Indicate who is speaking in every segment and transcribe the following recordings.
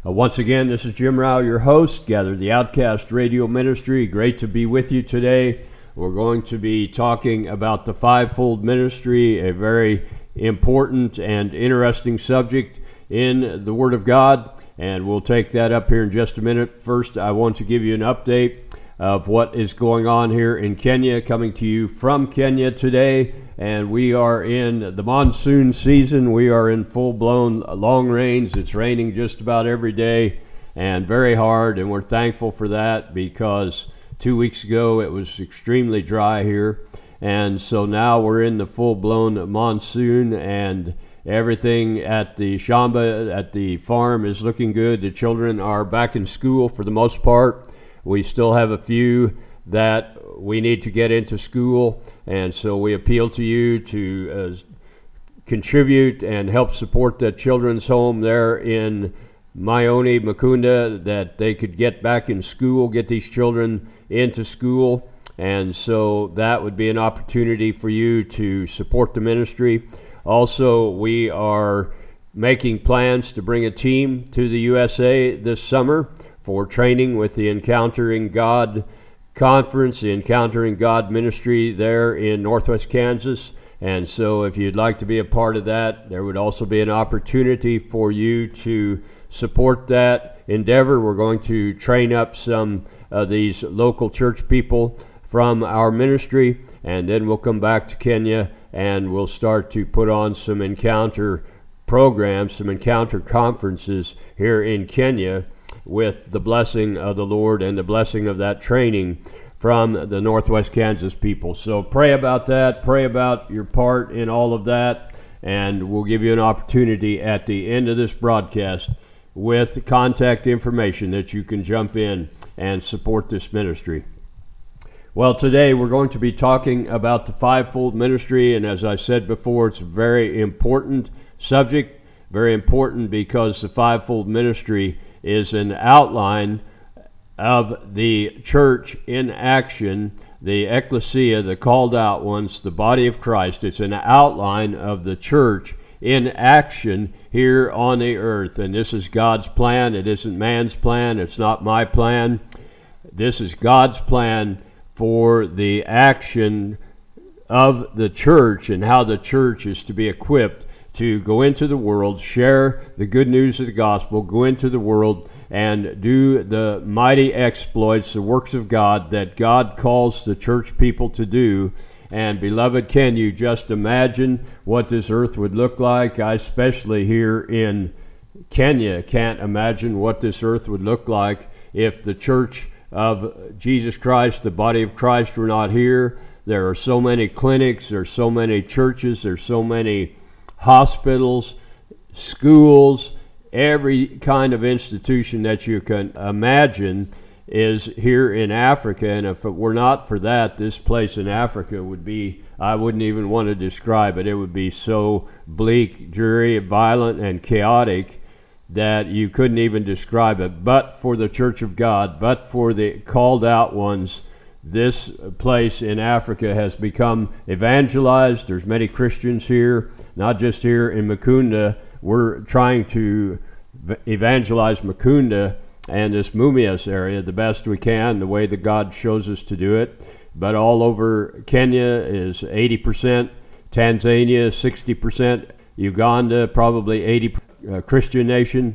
Speaker 1: Once again, this is Jim Rao, your host, Gather the Outcast Radio Ministry. Great to be with you today. We're going to be talking about the fivefold ministry, a very important and interesting subject in the Word of God, and we'll take that up here in just a minute. First, I want to give you an update of what is going on here in Kenya, coming to you from Kenya today. And we are in the monsoon season. We are in full-blown long rains. It's raining just about every day and very hard, and we're thankful for that because 2 weeks ago it was extremely dry here. And so now we're in the full-blown monsoon, and everything at the Shamba, at the farm, is looking good. The children are back in school for the most part. We still have a few that we need to get into school, and so we appeal to you to contribute and help support the children's home there in Mayoni, Mukunda, that they could get back in school, get these children into school. And so that would be an opportunity for you to support the ministry. Also, we are making plans to bring a team to the USA this summer for training with the Encountering God Conference, the Encountering God Ministry there in Northwest Kansas. And so if you'd like to be a part of that, there would also be an opportunity for you to support that endeavor. We're going to train up some of these local church people from our ministry, and then we'll come back to Kenya and we'll start to put on some encounter programs, some encounter conferences here in Kenya, with the blessing of the Lord and the blessing of that training from the Northwest Kansas people. So pray about that, pray about your part in all of that, and we'll give you an opportunity at the end of this broadcast with contact information that you can jump in and support this ministry. Well, today we're going to be talking about the fivefold ministry, and as I said before, it's a very important subject, very important because the fivefold ministry is an outline of the church in action, the ecclesia, the called out ones, the body of Christ. It's an outline of the church in action here on the earth. And this is God's plan. It isn't man's plan. It's not my plan. This is God's plan for the action of the church and how the church is to be equipped to go into the world, share the good news of the gospel, go into the world and do the mighty exploits, the works of God that God calls the church people to do. And beloved, can you just imagine what this earth would look like? I, especially here in Kenya, can't imagine what this earth would look like if the church of Jesus Christ, the body of Christ, were not here. There are so many clinics, there's so many churches, there's so many hospitals, schools, every kind of institution that you can imagine is here in Africa. And if it were not for that, this place in Africa would be, I wouldn't even want to describe it. It would be so bleak, dreary, violent, and chaotic that you couldn't even describe it. But for the Church of God, but for the called out ones, this place in Africa has become evangelized. There's many Christians here, not just here in Mukunda. We're trying to evangelize Mukunda and this Mumias area the best we can, the way that God shows us to do it. But all over Kenya is 80%, Tanzania 60%, Uganda probably 80% Christian nation.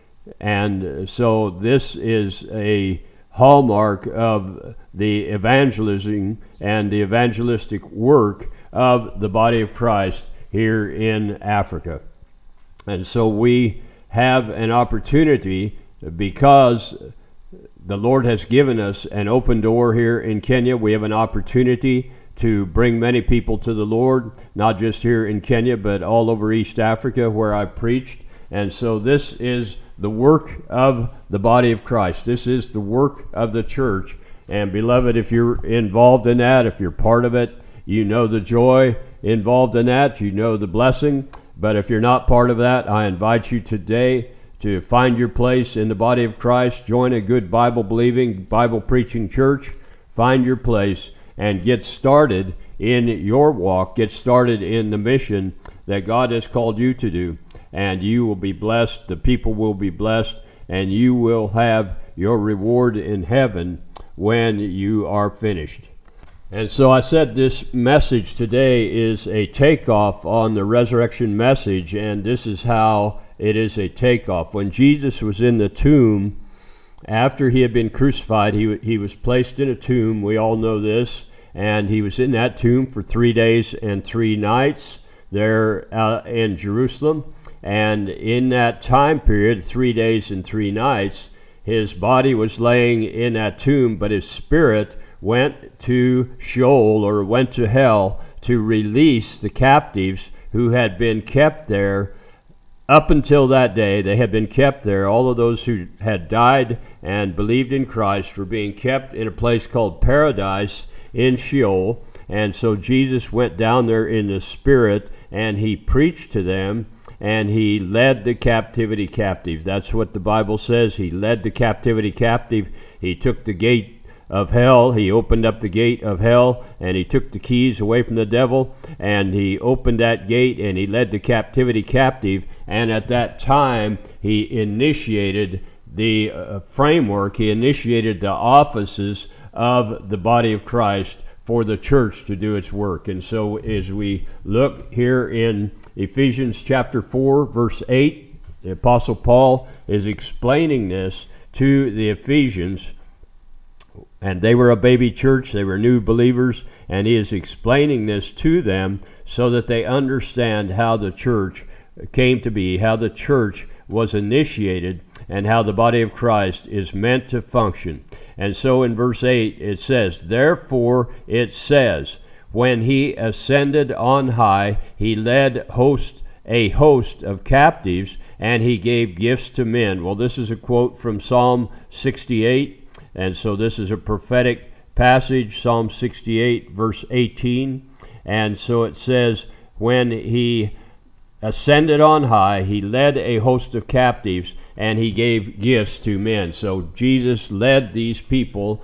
Speaker 1: And so this is a hallmark of the evangelizing and the evangelistic work of the body of Christ here in Africa. And so we have an opportunity, because the Lord has given us an open door here in Kenya. We have an opportunity to bring many people to the Lord, not just here in Kenya, but all over East Africa where I preached. And so this is the work of the body of Christ. This is the work of the church. And beloved, if you're involved in that, if you're part of it, you know the joy involved in that, you know the blessing. But if you're not part of that, I invite you today to find your place in the body of Christ, join a good Bible-believing, Bible-preaching church, find your place, and get started in your walk, get started in the mission that God has called you to do. And you will be blessed, the people will be blessed, and you will have your reward in heaven when you are finished. And so I said this message today is a takeoff on the resurrection message, and this is how it is a takeoff. When Jesus was in the tomb, after he had been crucified, he was placed in a tomb. We all know this. And he was in that tomb for 3 days and 3 nights there in Jerusalem. And in that time period, 3 days and 3 nights, his body was laying in that tomb, but his spirit went to Sheol, or went to hell, to release the captives who had been kept there. Up until that day, they had been kept there. All of those who had died and believed in Christ were being kept in a place called paradise in Sheol. And so Jesus went down there in the Spirit, and he preached to them, and he led the captivity captive. That's what the Bible says. He led the captivity captive. He took the gate of hell. He opened up the gate of hell, and he took the keys away from the devil, and he opened that gate, and he led the captivity captive. And at that time, he initiated the framework. He initiated the offices of the body of Christ for the church to do its work. And so as we look here in Ephesians chapter 4, verse 8, the Apostle Paul is explaining this to the Ephesians. And they were a baby church, they were new believers, and he is explaining this to them so that they understand how the church came to be, how the church was initiated, and how the body of Christ is meant to function. And so in verse 8 it says, "Therefore it says, when he ascended on high, he led a host of captives, and he gave gifts to men." Well, this is a quote from Psalm 68. And so this is a prophetic passage, Psalm 68, verse 18. And so it says, when he ascended on high, he led a host of captives, and he gave gifts to men. So Jesus led these people,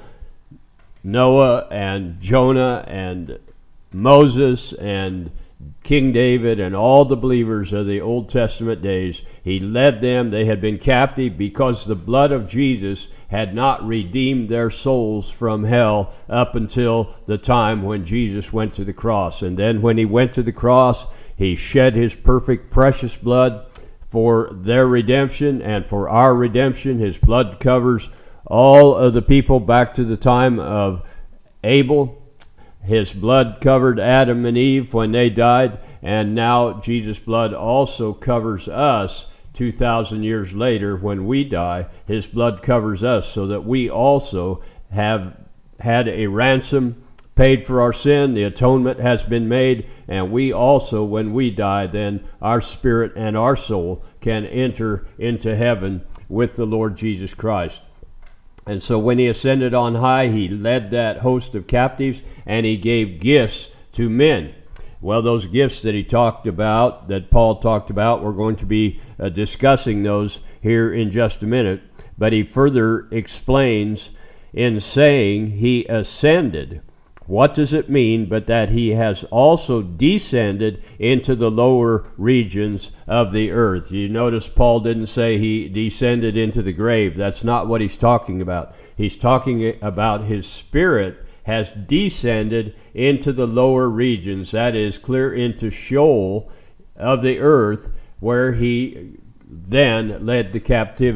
Speaker 1: Noah and Jonah and Moses and King David and all the believers of the Old Testament days. He led them. They had been captive because the blood of Jesus had not redeemed their souls from hell up until the time when Jesus went to the cross. And then when he went to the cross, he shed his perfect, precious blood for their redemption and for our redemption. His blood covers all of the people back to the time of Abel. His blood covered Adam and Eve when they died, and now Jesus' blood also covers us 2,000 years later when we die. His blood covers us so that we also have had a ransom paid for our sin. The atonement has been made, and we also, when we die, then our spirit and our soul can enter into heaven with the Lord Jesus Christ. And so when he ascended on high, he led that host of captives, and he gave gifts to men. Well, those gifts that he talked about, that Paul talked about, we're going to be discussing those here in just a minute. But he further explains in saying he ascended. What does it mean but that he has also descended into the lower regions of the earth? You notice Paul didn't say he descended into the grave. That's not what he's talking about. He's talking about his spirit has descended into the lower regions, that is, clear into Sheol of the earth, where he then led the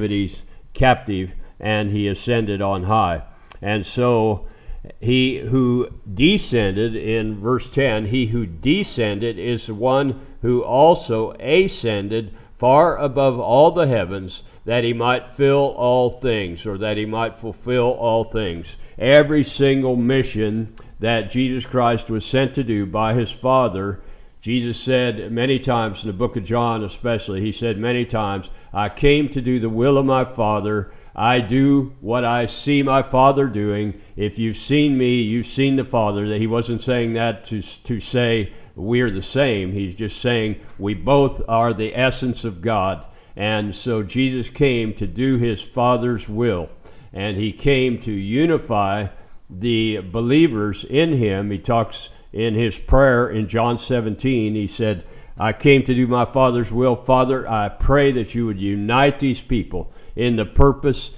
Speaker 1: captive, and he ascended on high. And so he who descended, in verse 10, he who descended is the one who also ascended far above all the heavens, that he might fill all things, or that he might fulfill all things. Every single mission that Jesus Christ was sent to do by his Father, Jesus said many times in the book of John especially, he said many times, I came to do the will of my Father. I do what I see my Father doing. If you've seen me, you've seen the Father. That he wasn't saying that to say we're the same. He's just saying we both are the essence of God. And so Jesus came to do his Father's will. And he came to unify the believers in him. He talks in his prayer in John 17. He said, I came to do my Father's will. Father, I pray that you would unite these people in the purpose,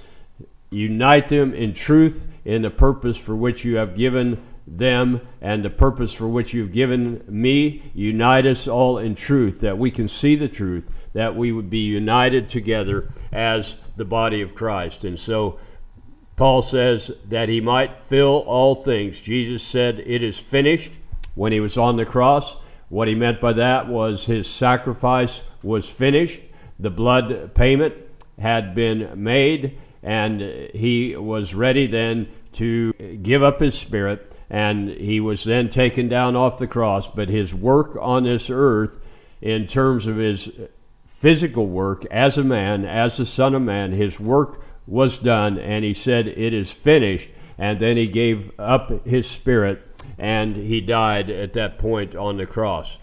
Speaker 1: unite them in truth, in the purpose for which you have given them and the purpose for which you've given me. Unite us all in truth, that we can see the truth, that we would be united together as the body of Christ. And so Paul says that he might fill all things. Jesus said, "It is finished," when he was on the cross. What he meant by that was his sacrifice was finished. The blood payment had been made, and he was ready then to give up his spirit, and he was then taken down off the cross. But his work on this earth, in terms of his physical work as a man, as the Son of Man, his work was done, and he said, "It is finished," and then he gave up his spirit, and he died at that point on the cross.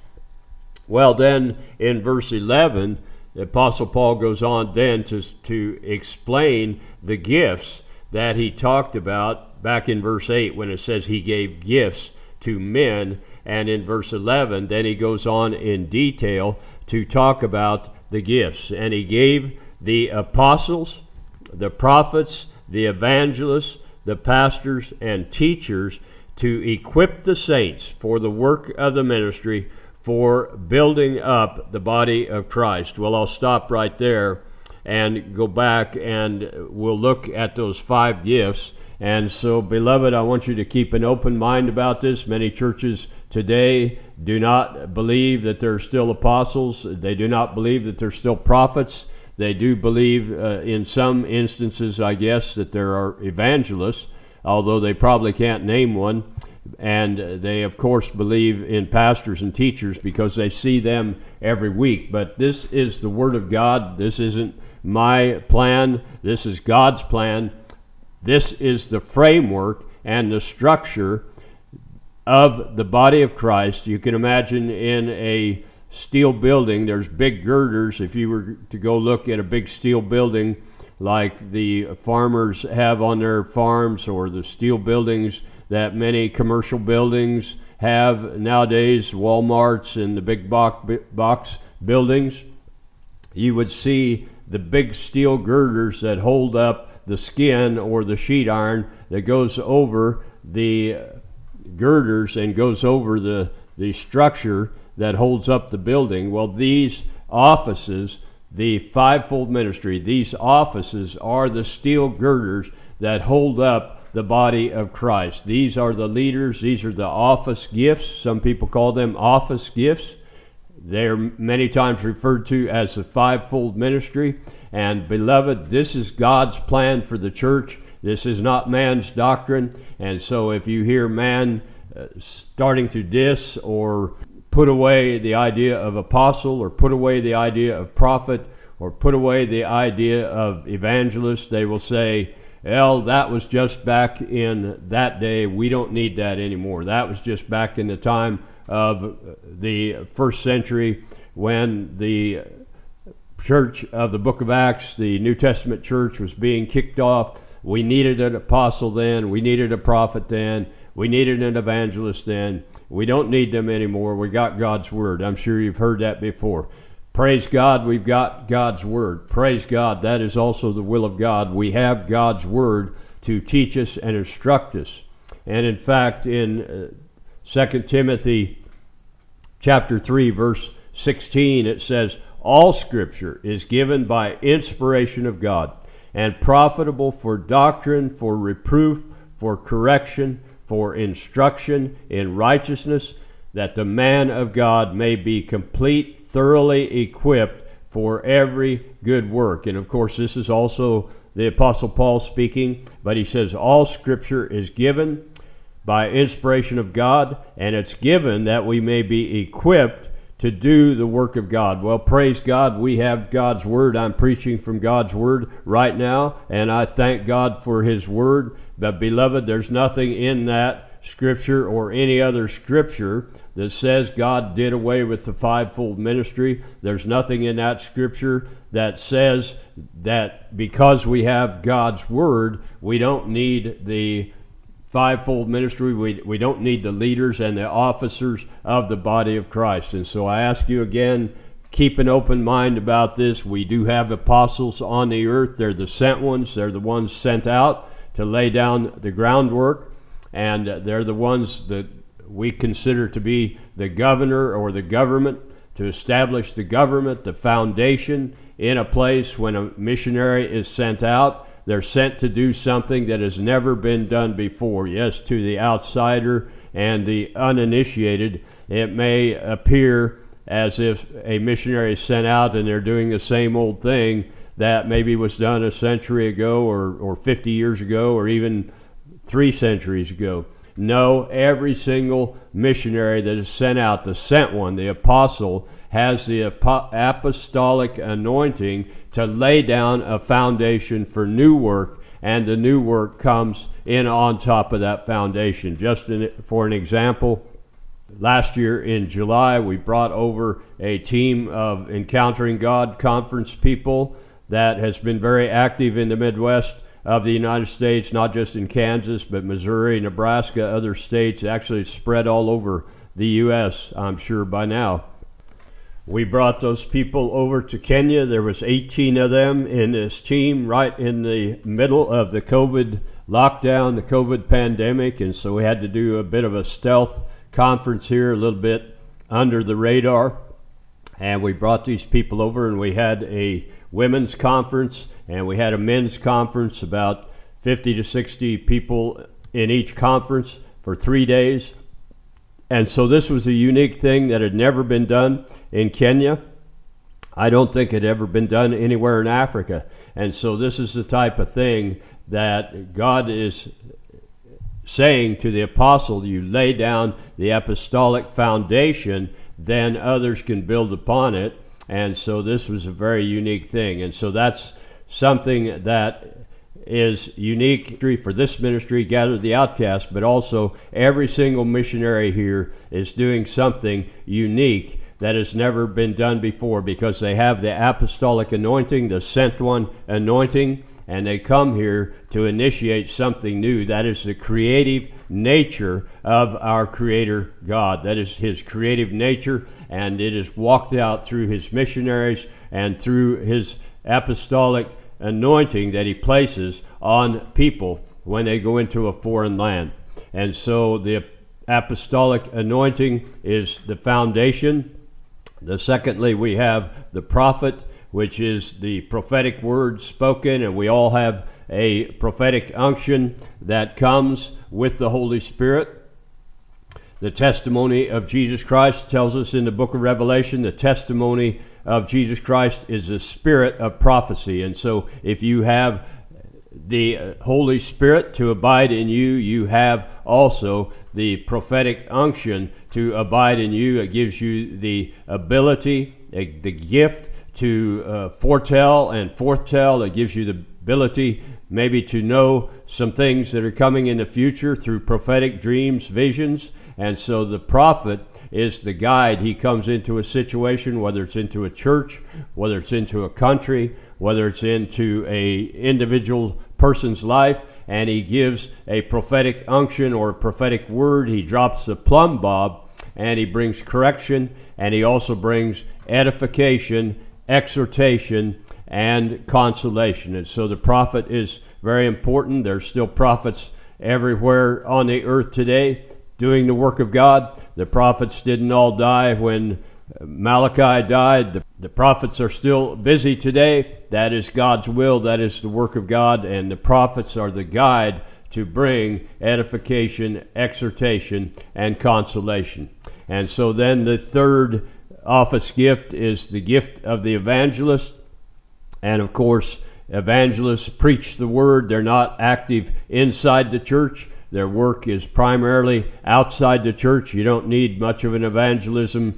Speaker 1: Well, then in verse 11, the Apostle Paul goes on then to explain the gifts that he talked about back in verse 8 when it says he gave gifts to men. And in verse 11, then he goes on in detail to talk about the gifts. And he gave the apostles, the prophets, the evangelists, the pastors, and teachers to equip the saints for the work of the ministry, for building up the body of Christ. Well, I'll stop right there and go back, and we'll look at those 5 gifts. And so, beloved, I want you to keep an open mind about this. Many churches today do not believe that there are still apostles. They do not believe that there are still prophets. They do believe, in some instances, I guess, that there are evangelists, although they probably can't name one. And they, of course, believe in pastors and teachers because they see them every week. But this is the Word of God. This isn't my plan. This is God's plan. This is the framework and the structure of the body of Christ. You can imagine in a steel building, there's big girders. If you were to go look at a big steel building like the farmers have on their farms, or the steel buildings that many commercial buildings have nowadays, Walmarts and the big box buildings, you would see the big steel girders that hold up the skin or the sheet iron that goes over the girders and goes over the structure that holds up the building. Well, these offices, the fivefold ministry, these offices are the steel girders that hold up the body of Christ. These are the leaders. These are the office gifts. Some people call them office gifts. They're many times referred to as the fivefold ministry. And beloved, this is God's plan for the church. This is not man's doctrine. And so if you hear man starting to diss or put away the idea of apostle, or put away the idea of prophet, or put away the idea of evangelist, they will say, well, that was just back in that day. We don't need that anymore. That was just back in the time of the first century when the church of the book of Acts, the New Testament church, was being kicked off. We needed an apostle then. We needed a prophet then. We needed an evangelist then. We don't need them anymore. We got God's word. I'm sure you've heard that before. Praise God, we've got God's word. Praise God, that is also the will of God. We have God's word to teach us and instruct us. And in fact, in 2 Timothy chapter 3, verse 16, it says, all Scripture is given by inspiration of God, and profitable for doctrine, for reproof, for correction, for instruction in righteousness, that the man of God may be complete, thoroughly equipped for every good work. And of course, this is also the Apostle Paul speaking, but he says all Scripture is given by inspiration of God, and it's given that we may be equipped to do the work of God. Well, praise God, we have God's word. I'm preaching from God's word right now, and I thank God for his word. But beloved, there's nothing in that Scripture or any other Scripture that says God did away with the fivefold ministry. There's nothing in that Scripture that says that because we have God's word, we don't need the fivefold ministry. We don't need the leaders and the officers of the body of Christ. And so I ask you again, keep an open mind about this. We do have apostles on the earth. They're the sent ones. They're the ones sent out to lay down the groundwork. And they're the ones that we consider to be the governor or the government, to establish the government, the foundation in a place. When a missionary is sent out, they're sent to do something that has never been done before. Yes, to the outsider and the uninitiated, it may appear as if a missionary is sent out and they're doing the same old thing that maybe was done a century ago or 50 years ago or even 3 centuries ago. No, every single missionary that is sent out, the sent one, the apostle, has the apostolic anointing to lay down a foundation for new work, and the new work comes in on top of that foundation. Just for an example, last year in July, we brought over a team of Encountering God conference people that has been very active in the Midwest of the United States, not just in Kansas, but Missouri, Nebraska, other states, actually spread all over the U.S., I'm sure by now. We brought those people over to Kenya. There was 18 of them in this team right in the middle of the COVID lockdown, the COVID pandemic, and so we had to do a bit of a stealth conference here, a little bit under the radar. And we brought these people over, and we had a women's conference, and we had a men's conference, about 50 to 60 people in each conference for 3 days. And so this was a unique thing that had never been done in Kenya. I don't think it had ever been done anywhere in Africa. And so this is the type of thing that God is saying to the apostle: you lay down the apostolic foundation, then others can build upon it. And so this was a very unique thing. And so that's something that is unique for this ministry, Gather the Outcast, but also every single missionary here is doing something unique that has never been done before, because they have the apostolic anointing, the sent one anointing, and they come here to initiate something new. That is the creative nature of our Creator God. That is His creative nature, and it is walked out through His missionaries and through His apostolic anointing that He places on people when they go into a foreign land. And so the apostolic anointing is the foundation. Secondly, we have the prophet, which is the prophetic word spoken, and we all have a prophetic unction that comes with the Holy Spirit. The testimony of Jesus Christ tells us in the book of Revelation, the testimony of Jesus Christ is the spirit of prophecy. And so if you have the Holy Spirit to abide in you, you have also the prophetic unction to abide in you. It gives you the ability, the gift to foretell and forthtell. It gives you the ability maybe to know some things that are coming in the future through prophetic dreams, visions. And so the prophet is the guide. He comes into a situation, whether it's into a church, whether it's into a country, whether it's into a individual person's life, and he gives a prophetic unction or a prophetic word. He drops the plumb bob, and he brings correction, and he also brings edification, exhortation, and consolation. And so the prophet is very important. There's still prophets everywhere on the earth today doing the work of God. The prophets didn't all die when Malachi died. The prophets are still busy today. That is God's will. That is the work of God. And the prophets are the guide to bring edification, exhortation, and consolation. And so then the third office gift is the gift of the evangelist. And of course, evangelists preach the word. They're not active inside the church. Their work is primarily outside the church. You don't need much of an evangelism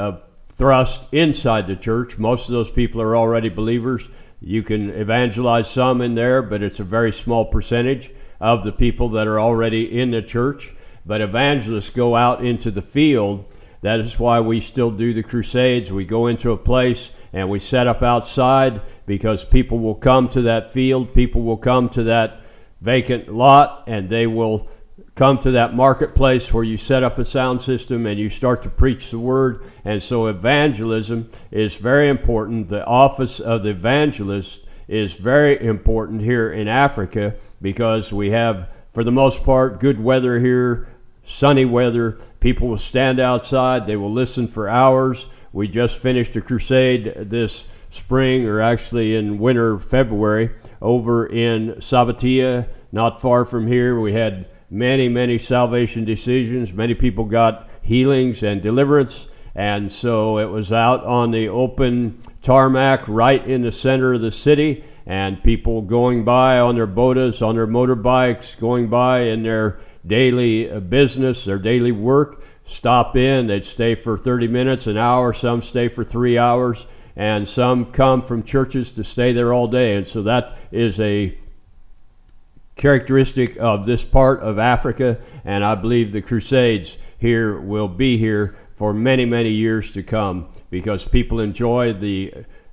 Speaker 1: thrust inside the church. Most of those people are already believers. You can evangelize some in there, but it's a very small percentage of the people that are already in the church. But evangelists go out into the field. That is why we still do the crusades. We go into a place and we set up outside, because people will come to that field. People will come to that vacant lot, and they will come to that marketplace where you set up a sound system and you start to preach the word. And so evangelism is very important. The office of the evangelist is very important here in Africa because we have, for the most part, good weather here, sunny weather. People will stand outside. They will listen for hours. We just finished a crusade this spring, or actually in winter, February, over in Sabatia, not far from here. We had many salvation decisions. Many people got healings and deliverance. And so it was out on the open tarmac right in the center of the city, and people going by on their bodas, on their motorbikes, going by in their daily business, their daily work, stop in. They'd stay for 30 minutes, an hour. Some stay for 3 hours, and some come from churches to stay there all day. And so that is a characteristic of this part of Africa, and I believe the Crusades here will be here for many years to come, because people enjoy the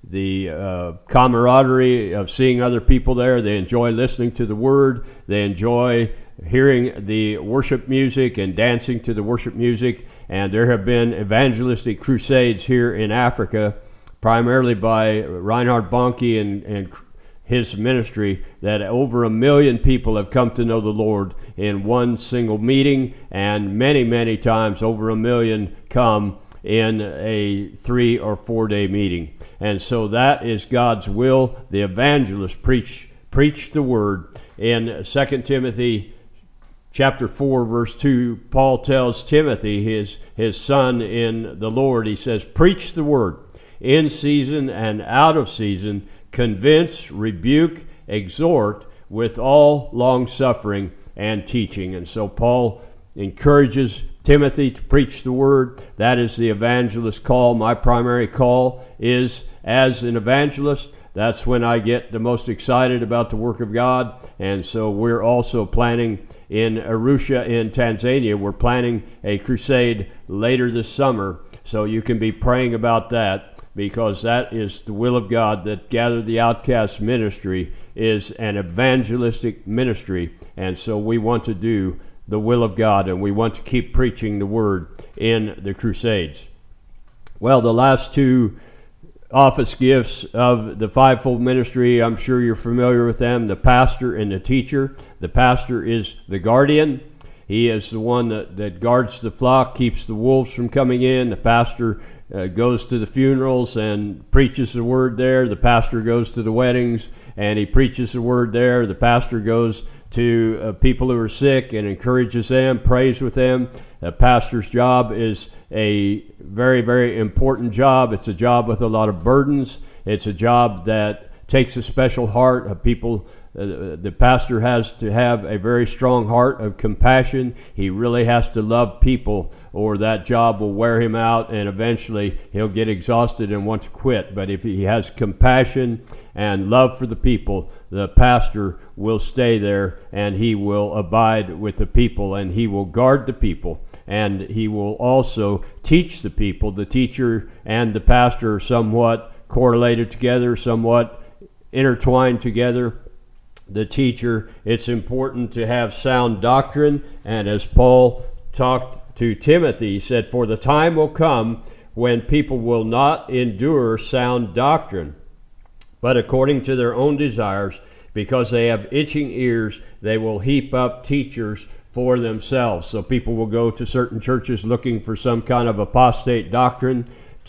Speaker 1: camaraderie of seeing other people there. They enjoy listening to the word. They enjoy hearing the worship music and dancing to the worship music. And there have been evangelistic crusades here in Africa, primarily by Reinhard Bonnke and his ministry, that over 1 million people have come to know the Lord in one single meeting, and many times over 1 million come in a 3 or 4 day meeting. And so that is God's will. The evangelists preach the word. In 2 Timothy chapter 4, verse 2, Paul tells Timothy, his son in the Lord, he says, preach the word in season and out of season, convince, rebuke, exhort with all long-suffering and teaching. And so Paul encourages Timothy to preach the word. That is the evangelist call. My primary call is as an evangelist. That's when I get the most excited about the work of God. And so we're also planning in Arusha in Tanzania. We're planning a crusade later this summer. So you can be praying about that, because that is the will of God, that Gather the Outcast ministry is an evangelistic ministry. And so we want to do the will of God, and we want to keep preaching the word in the crusades. Well, the last two office gifts of the fivefold ministry, I'm sure you're familiar with them, the pastor and the teacher. The pastor is the guardian. He is the one that guards the flock, keeps the wolves from coming in. The pastor goes to the funerals and preaches the word there. The pastor goes to the weddings and he preaches the word there. The pastor goes to people who are sick and encourages them, prays with them. The pastor's job is a very important job. It's a job with a lot of burdens. It's a job that takes a special heart of people. The pastor has to have a very strong heart of compassion. He really has to love people, or that job will wear him out, and eventually he'll get exhausted and want to quit. But if he has compassion and love for the people, the pastor will stay there, and he will abide with the people, and he will guard the people, and he will also teach the people. The teacher and the pastor are somewhat correlated together, somewhat intertwined together. The teacher, it's important to have sound doctrine, and as Paul talked to Timothy, he said, for the time will come when people will not endure sound doctrine, but according to their own desires, because they have itching ears, they will heap up teachers for themselves. So people will go to certain churches looking for some kind of apostate doctrine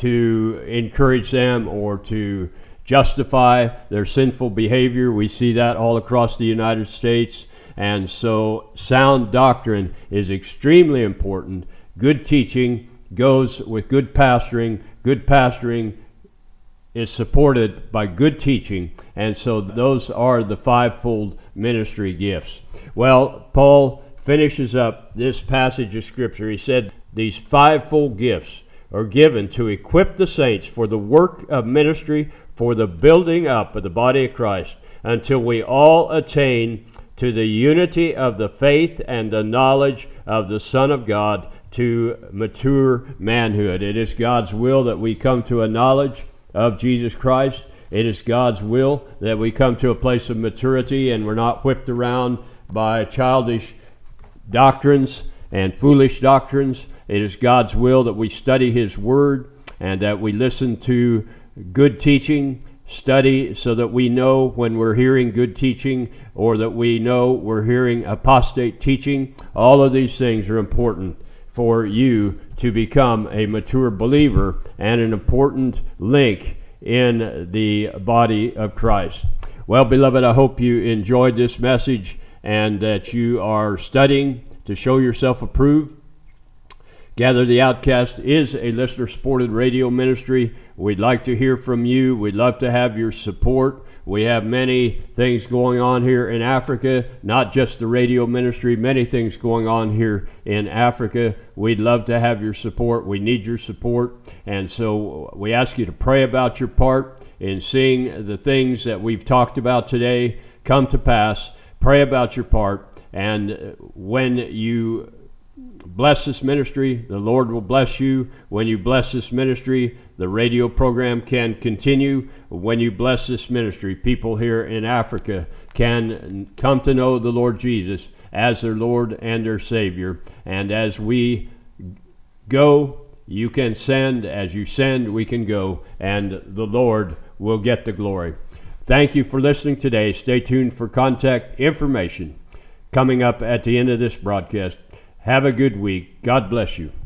Speaker 1: to encourage them or to justify their sinful behavior. We see that all across the United States. And so sound doctrine is extremely important. Good teaching goes with good pastoring. Good pastoring is supported by good teaching. And so those are the fivefold ministry gifts. Well, Paul finishes up this passage of Scripture. He said these fivefold gifts are given to equip the saints for the work of ministry, for the building up of the body of Christ, until we all attain to the unity of the faith and the knowledge of the Son of God, to mature manhood. It is God's will that we come to a knowledge of Jesus Christ. It is God's will that we come to a place of maturity and we're not whipped around by childish doctrines and foolish doctrines. It is God's will that we study His Word and that we listen to good teaching, study so that we know when we're hearing good teaching or that we know we're hearing apostate teaching. All of these things are important for you to become a mature believer and an important link in the body of Christ. Well, beloved, I hope you enjoyed this message and that you are studying to show yourself approved. Gather the Outcast is a listener-supported radio ministry. We'd like to hear from you. We'd love to have your support. We have many things going on here in Africa, not just the radio ministry, many things going on here in Africa. We'd love to have your support. We need your support. And so we ask you to pray about your part in seeing the things that we've talked about today come to pass. Pray about your part. And when you bless this ministry, the Lord will bless you. When you bless this ministry, the radio program can continue. When you bless this ministry, people here in Africa can come to know the Lord Jesus as their Lord and their Savior. And as we go, you can send. As you send, we can go. And the Lord will get the glory. Thank you for listening today. Stay tuned for contact information coming up at the end of this broadcast. Have a good week. God bless you.